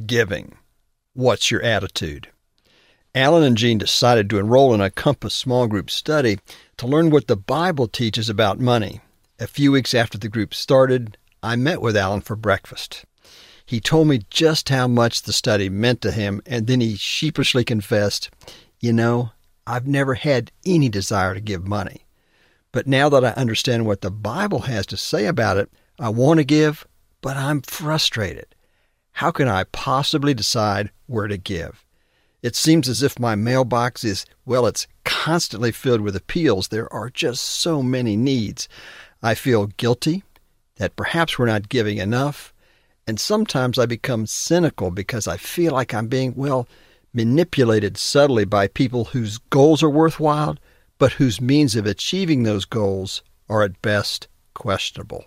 giving. What's your attitude? Alan and Jean decided to enroll in a Compass small group study to learn what the Bible teaches about money. A few weeks after the group started, I met with Alan for breakfast. He told me just how much the study meant to him, and then he sheepishly confessed, I've never had any desire to give money. But now that I understand what the Bible has to say about it, I want to give, but I'm frustrated. How can I possibly decide where to give? It seems as if my mailbox is, it's constantly filled with appeals. There are just so many needs. I feel guilty that perhaps we're not giving enough, and sometimes I become cynical because I feel like I'm being, manipulated subtly by people whose goals are worthwhile, but whose means of achieving those goals are at best questionable.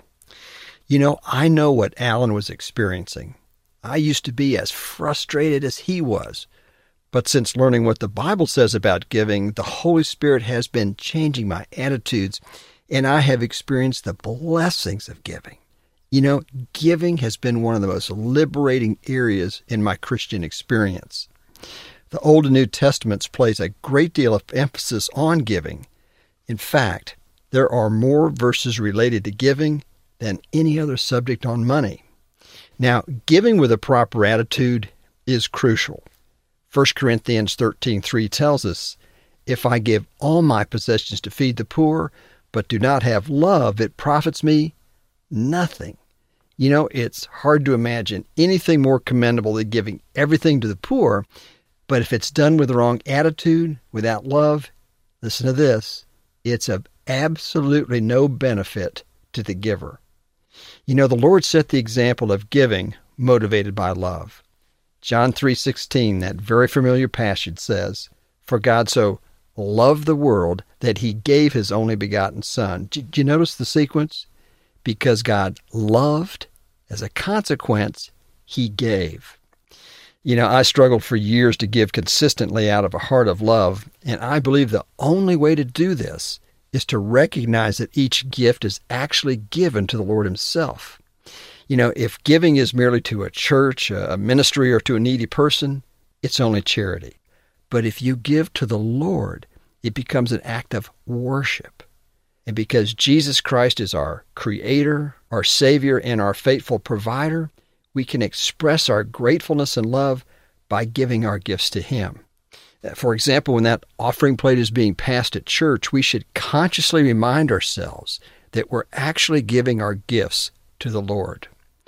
I know what Alan was experiencing. I used to be as frustrated as he was. But since learning what the Bible says about giving, the Holy Spirit has been changing my attitudes, and I have experienced the blessings of giving. Giving has been one of the most liberating areas in my Christian experience. The Old and New Testaments place a great deal of emphasis on giving. In fact, there are more verses related to giving than any other subject on money. Now, giving with a proper attitude is crucial. 1 Corinthians 13:3 tells us, "If I give all my possessions to feed the poor, but do not have love, it profits me nothing." It's hard to imagine anything more commendable than giving everything to the poor, but if it's done with the wrong attitude, without love, listen to this, it's of absolutely no benefit to the giver. The Lord set the example of giving motivated by love. John 3:16, that very familiar passage says, "For God so loved the world that he gave his only begotten Son." Did you notice the sequence? Because God loved, as a consequence, he gave. I struggled for years to give consistently out of a heart of love, and I believe the only way to do this is to recognize that each gift is actually given to the Lord himself. If giving is merely to a church, a ministry, or to a needy person, it's only charity. But if you give to the Lord, it becomes an act of worship. And because Jesus Christ is our Creator, our Savior, and our faithful provider, we can express our gratefulness and love by giving our gifts to him. For example, when that offering plate is being passed at church, we should consciously remind ourselves that we're actually giving our gifts to the Lord.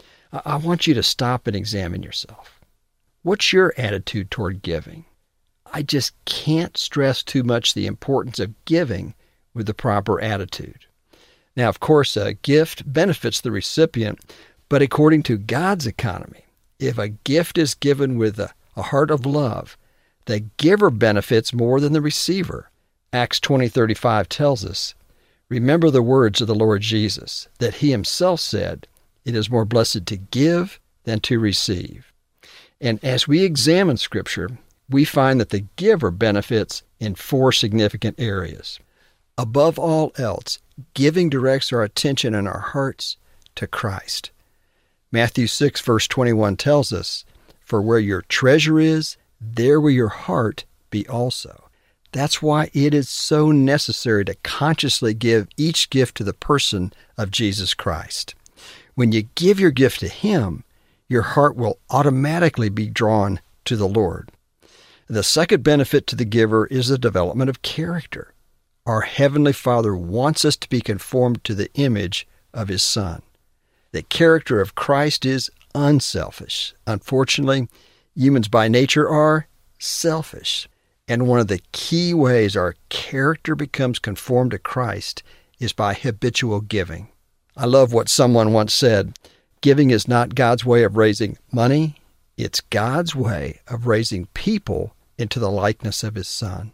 I want you to stop and examine yourself. What's your attitude toward giving? I just can't stress too much the importance of giving with the proper attitude. Now, of course, a gift benefits the recipient, but according to God's economy, if a gift is given with a heart of love, the giver benefits more than the receiver. Acts 20:35 tells us, "Remember the words of the Lord Jesus, that he himself said, 'It is more blessed to give than to receive.'" And as we examine Scripture, we find that the giver benefits in 4 significant areas. Above all else, giving directs our attention and our hearts to Christ. Matthew 6, verse 21 tells us, "For where your treasure is, there will your heart be also." That's why it is so necessary to consciously give each gift to the person of Jesus Christ. When you give your gift to him, your heart will automatically be drawn to the Lord. The second benefit to the giver is the development of character. Our Heavenly Father wants us to be conformed to the image of his Son. The character of Christ is unselfish. Unfortunately, humans by nature are selfish. And one of the key ways our character becomes conformed to Christ is by habitual giving. I love what someone once said, "Giving is not God's way of raising money. It's God's way of raising people into the likeness of his Son."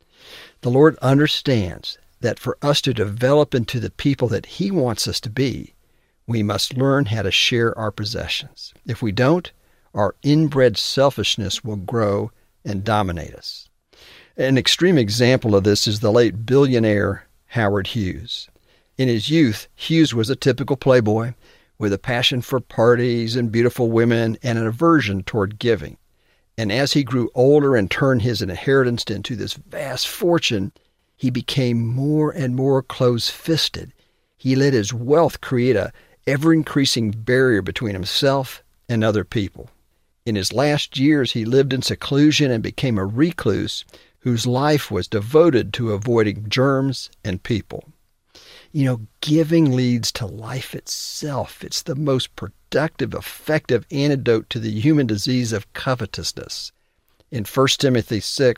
The Lord understands that for us to develop into the people that he wants us to be, we must learn how to share our possessions. If we don't, our inbred selfishness will grow and dominate us. An extreme example of this is the late billionaire Howard Hughes. In his youth, Hughes was a typical playboy with a passion for parties and beautiful women and an aversion toward giving. And as he grew older and turned his inheritance into this vast fortune, he became more and more close-fisted. He let his wealth create a ever-increasing barrier between himself and other people. In his last years, he lived in seclusion and became a recluse whose life was devoted to avoiding germs and people. You know, giving leads to life itself. It's the most productive, effective antidote to the human disease of covetousness. In 1 Timothy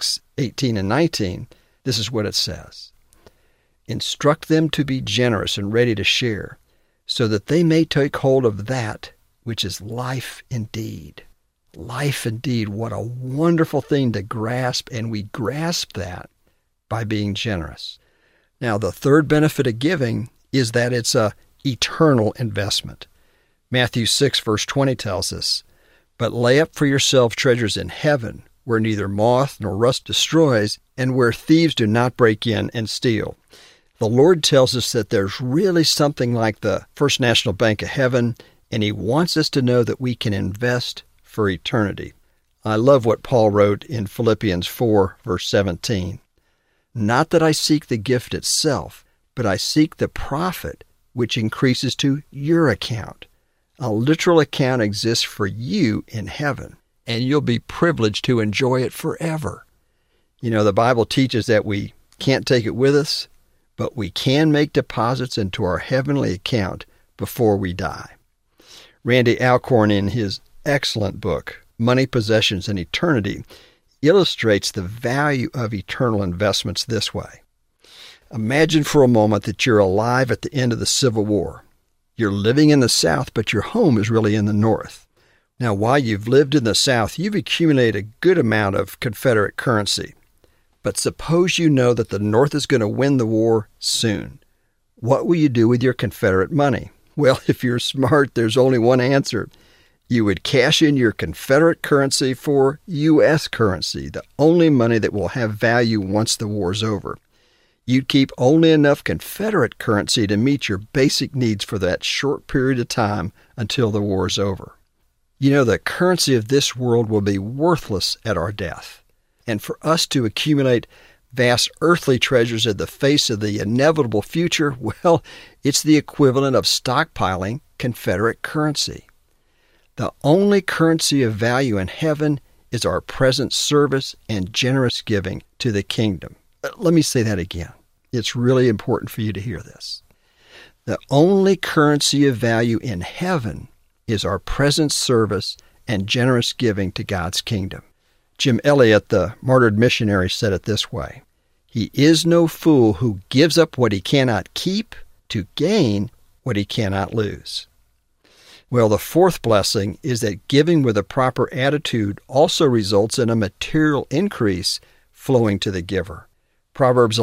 6:18 and 19, this is what it says. Instruct them to be generous and ready to share, so that they may take hold of that which is life indeed. Life indeed, what a wonderful thing to grasp, and we grasp that by being generous. Now, the third benefit of giving is that it's an eternal investment. Matthew 6, verse 20 tells us, "But lay up for yourself treasures in heaven, where neither moth nor rust destroys, and where thieves do not break in and steal." The Lord tells us that there's really something like the First National Bank of Heaven, and He wants us to know that we can invest for eternity. I love what Paul wrote in Philippians 4, verse 17. "Not that I seek the gift itself, but I seek the profit which increases to your account." A literal account exists for you in heaven, and you'll be privileged to enjoy it forever. You know, the Bible teaches that we can't take it with us, but we can make deposits into our heavenly account before we die. Randy Alcorn, in his excellent book, Money, Possessions, and Eternity, illustrates the value of eternal investments this way. Imagine for a moment that you're alive at the end of the Civil War. You're living in the South, but your home is really in the North. Now, while you've lived in the South, you've accumulated a good amount of Confederate currency. But suppose you know that the North is going to win the war soon. What will you do with your Confederate money? Well, if you're smart, there's only one answer. You would cash in your Confederate currency for U.S. currency, the only money that will have value once the war's over. You'd keep only enough Confederate currency to meet your basic needs for that short period of time until the war's over. You know, the currency of this world will be worthless at our death. And for us to accumulate vast earthly treasures in the face of the inevitable future, well, it's the equivalent of stockpiling Confederate currency. The only currency of value in heaven is our present service and generous giving to the kingdom. Let me say that again. It's really important for you to hear this. The only currency of value in heaven is our present service and generous giving to God's kingdom. Jim Elliot, the martyred missionary, said it this way: "He is no fool who gives up what he cannot keep to gain what he cannot lose." Well, the fourth blessing is that giving with a proper attitude also results in a material increase flowing to the giver. Proverbs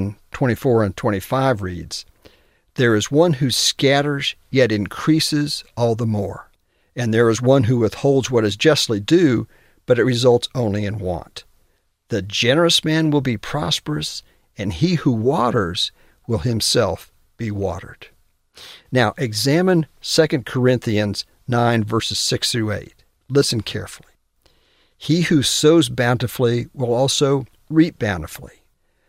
11:24 and 25 reads, "There is one who scatters, yet increases all the more. And there is one who withholds what is justly due, but it results only in want. The generous man will be prosperous, and he who waters will himself be watered." Now, examine 2 Corinthians 9, verses 6 through 8. Listen carefully. "He who sows bountifully will also reap bountifully.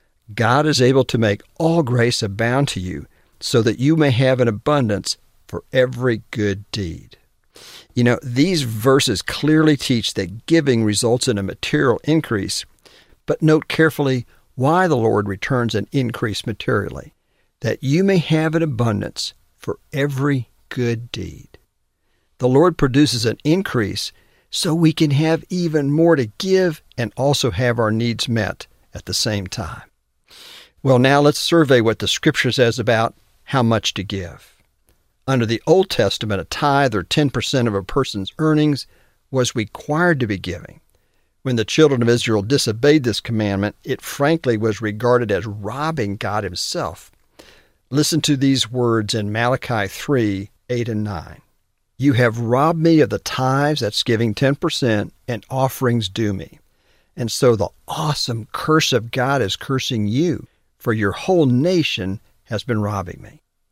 God is able to make all grace abound to you, so that you may have an abundance for every good deed." You know, these verses clearly teach that giving results in a material increase, but note carefully why the Lord returns an increase materially: that you may have an abundance for every good deed. The Lord produces an increase so we can have even more to give and also have our needs met at the same time. Well, now let's survey what the Scripture says about how much to give. Under the Old Testament, a tithe, or 10% of a person's earnings, was required to be given. When the children of Israel disobeyed this commandment, it frankly was regarded as robbing God Himself. Listen to these words in Malachi 3, 8 and 9. "You have robbed me of the tithes," that's giving 10%, "and offerings due me. And so the awesome curse of God is cursing you, for your whole nation has been robbing me."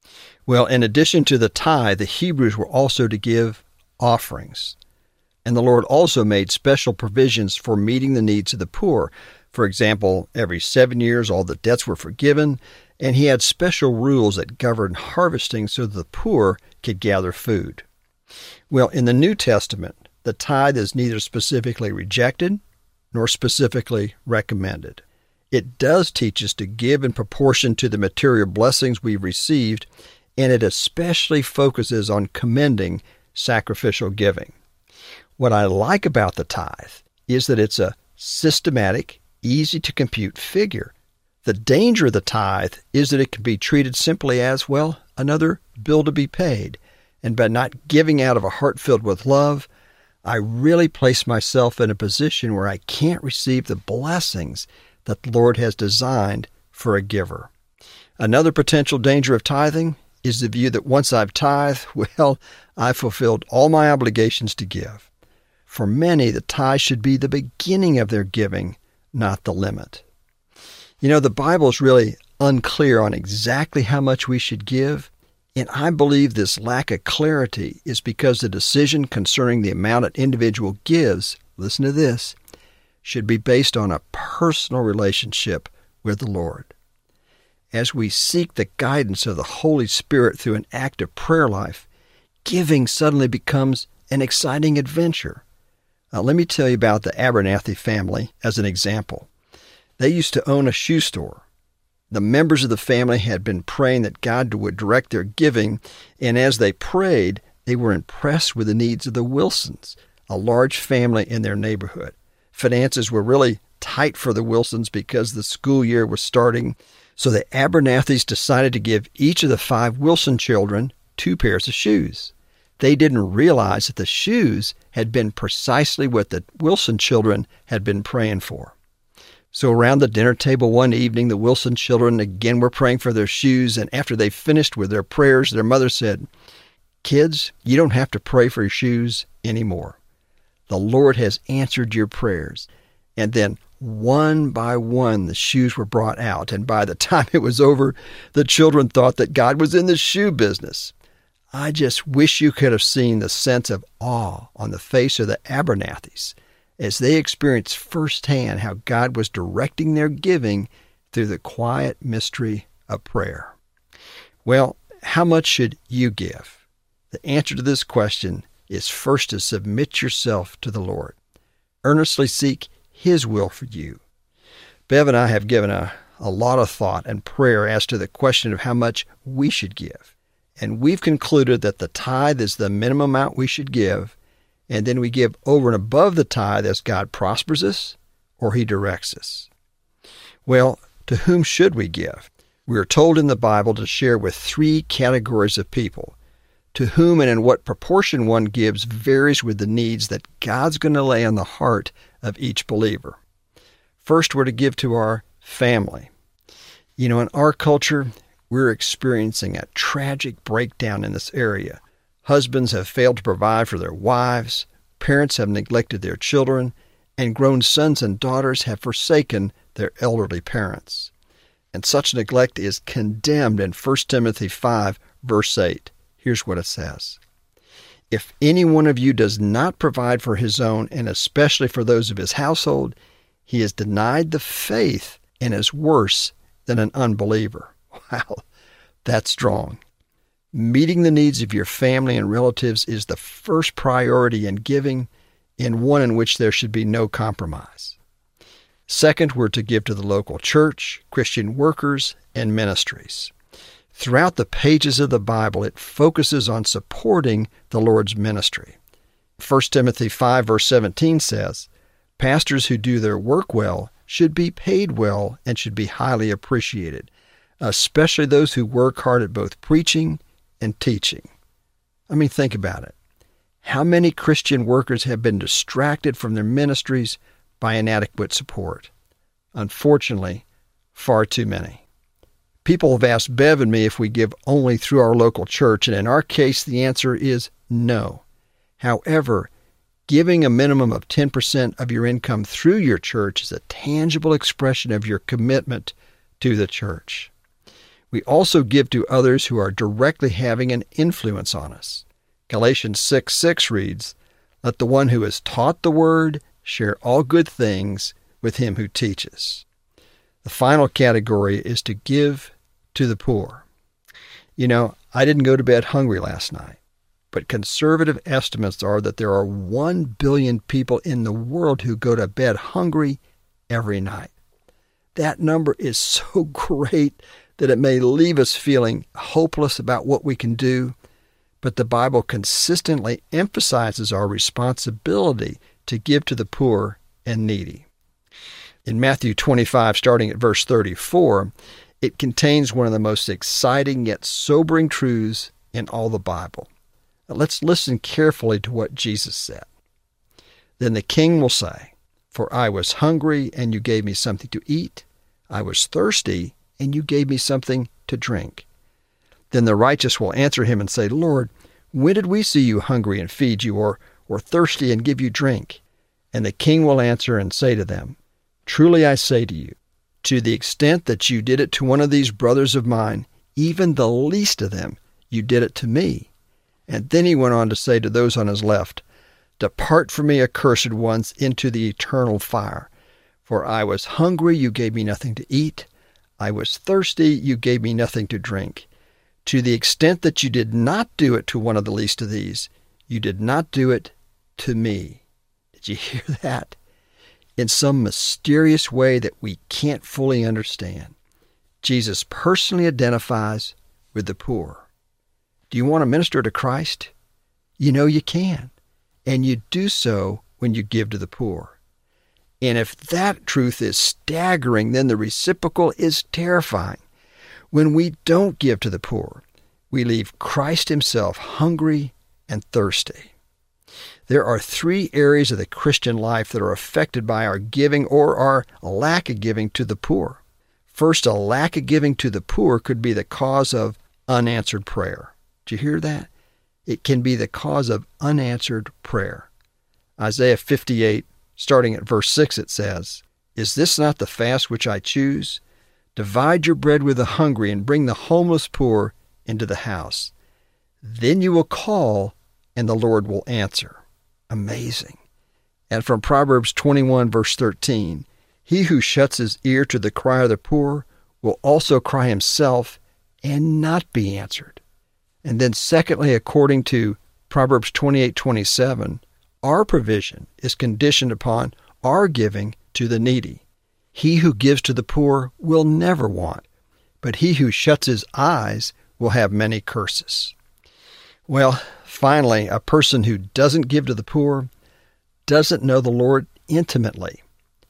Well, in addition to the tithe, the Hebrews were also to give offerings. And the Lord also made special provisions for meeting the needs of the poor. For example, every 7 years, all the debts were forgiven, and he had special rules that governed harvesting so that the poor could gather food. Well, in the New Testament, the tithe is neither specifically rejected nor specifically recommended. It does teach us to give in proportion to the material blessings we've received, and it especially focuses on commending sacrificial giving. What I like about the tithe is that it's a systematic, easy-to-compute figure. The danger of the tithe is that it can be treated simply as, well, another bill to be paid. And by not giving out of a heart filled with love, I really place myself in a position where I can't receive the blessings that the Lord has designed for a giver. Another potential danger of tithing is the view that once I've tithed, well, I've fulfilled all my obligations to give. For many, the tithe should be the beginning of their giving, not the limit. You know, the Bible is really unclear on exactly how much we should give, and I believe this lack of clarity is because the decision concerning the amount an individual gives, listen to this, should be based on a personal relationship with the Lord. As we seek the guidance of the Holy Spirit through an active prayer life, giving suddenly becomes an exciting adventure. Let me tell you about the Abernathy family as an example. They used to own a shoe store. The members of the family had been praying that God would direct their giving, and as they prayed, they were impressed with the needs of the Wilsons, a large family in their neighborhood. Finances were really tight for the Wilsons because the school year was starting, so the Abernathys decided to give each of the 5 Wilson children 2 pairs of shoes. They didn't realize that the shoes had been precisely what the Wilson children had been praying for. So around the dinner table one evening, the Wilson children again were praying for their shoes, and after they finished with their prayers, their mother said, "Kids, you don't have to pray for your shoes anymore. The Lord has answered your prayers." And then one by one, the shoes were brought out, and by the time it was over, the children thought that God was in the shoe business. I just wish you could have seen the sense of awe on the face of the Abernathys as they experienced firsthand how God was directing their giving through the quiet mystery of prayer. Well, how much should you give? The answer to this question is first to submit yourself to the Lord. Earnestly seek His will for you. Bev and I have given a lot of thought and prayer as to the question of how much we should give. And we've concluded that the tithe is the minimum amount we should give, and then we give over and above the tithe as God prospers us or He directs us. Well, to whom should we give? We are told in the Bible to share with 3 categories of people. To whom and in what proportion one gives varies with the needs that God's going to lay on the heart of each believer. First, we're to give to our family. You know, in our culture, we're experiencing a tragic breakdown in this area. Husbands have failed to provide for their wives, parents have neglected their children, and grown sons and daughters have forsaken their elderly parents. And such neglect is condemned in 1 Timothy 5, verse 8. Here's what it says. "If any one of you does not provide for his own, and especially for those of his household, he has denied the faith and is worse than an unbeliever." Wow, that's strong. Meeting the needs of your family and relatives is the first priority in giving, and one in which there should be no compromise. Second, we're to give to the local church, Christian workers, and ministries. Throughout the pages of the Bible, it focuses on supporting the Lord's ministry. 1 Timothy 5, verse 17 says, "Pastors who do their work well should be paid well and should be highly appreciated, especially those who work hard at both preaching and teaching." I mean, think about it. How many Christian workers have been distracted from their ministries by inadequate support? Unfortunately, far too many. People have asked Bev and me if we give only through our local church, and in our case, the answer is no. However, giving a minimum of 10% of your income through your church is a tangible expression of your commitment to the church. We also give to others who are directly having an influence on us. Galatians 6:6 reads, "Let the one who is taught the word share all good things with him who teaches." The final category is to give to the poor. I didn't go to bed hungry last night, but conservative estimates are that there are 1 billion people in the world who go to bed hungry every night. That number is so great that it may leave us feeling hopeless about what we can do, but the Bible consistently emphasizes our responsibility to give to the poor and needy. In Matthew 25, starting at verse 34, it contains one of the most exciting yet sobering truths in all the Bible. Now, let's listen carefully to what Jesus said. "Then the king will say, 'For I was hungry, and you gave me something to eat. I was thirsty, and you gave me something to drink.' Then the righteous will answer him and say, 'Lord, when did we see you hungry and feed you, or thirsty and give you drink?' And the king will answer and say to them, 'Truly I say to you, to the extent that you did it to one of these brothers of mine, even the least of them, you did it to me.' And then he went on to say to those on his left, 'Depart from me, accursed ones, into the eternal fire. For I was hungry, you gave me nothing to eat. I was thirsty, you gave me nothing to drink. To the extent that you did not do it to one of the least of these, you did not do it to me.'" Did you hear that? In some mysterious way that we can't fully understand, Jesus personally identifies with the poor. Do you want to minister to Christ? You can, and you do so when you give to the poor. And if that truth is staggering, then the reciprocal is terrifying. When we don't give to the poor, we leave Christ himself hungry and thirsty. There are 3 areas of the Christian life that are affected by our giving or our lack of giving to the poor. First, a lack of giving to the poor could be the cause of unanswered prayer. Did you hear that? It can be the cause of unanswered prayer. Isaiah 58, starting at verse 6, it says, "Is this not the fast which I choose? Divide your bread with the hungry and bring the homeless poor into the house. Then you will call and the Lord will answer." Amazing. And from Proverbs 21, verse 13, "He who shuts his ear to the cry of the poor will also cry himself and not be answered." And then secondly, according to Proverbs 28:27, our provision is conditioned upon our giving to the needy. "He who gives to the poor will never want, but he who shuts his eyes will have many curses." Well, finally, a person who doesn't give to the poor doesn't know the Lord intimately.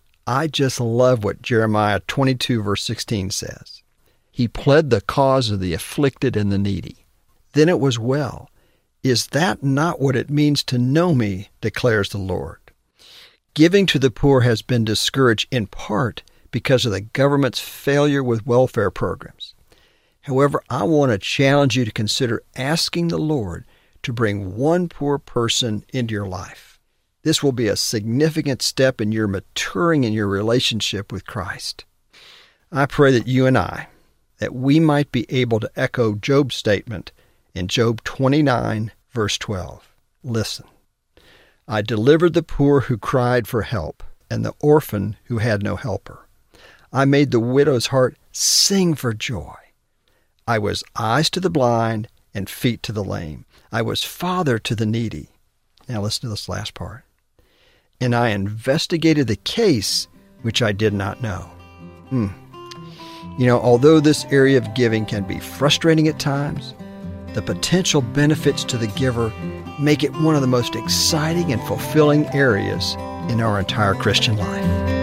I just love what Jeremiah 22, verse 16 says. "He pled the cause of the afflicted and the needy. Then it was well. Is that not what it means to know me, declares the Lord?" Giving to the poor has been discouraged in part because of the government's failure with welfare programs. However, I want to challenge you to consider asking the Lord to bring one poor person into your life. This will be a significant step in your maturing in your relationship with Christ. I pray that you and I, that we might be able to echo Job's statement in Job 29, verse 12. Listen, "I delivered the poor who cried for help, and the orphan who had no helper. I made the widow's heart sing for joy. I was eyes to the blind and feet to the lame. I was father to the needy." Now listen to this last part. "And I investigated the case which I did not know." Although this area of giving can be frustrating at times, the potential benefits to the giver make it one of the most exciting and fulfilling areas in our entire Christian life.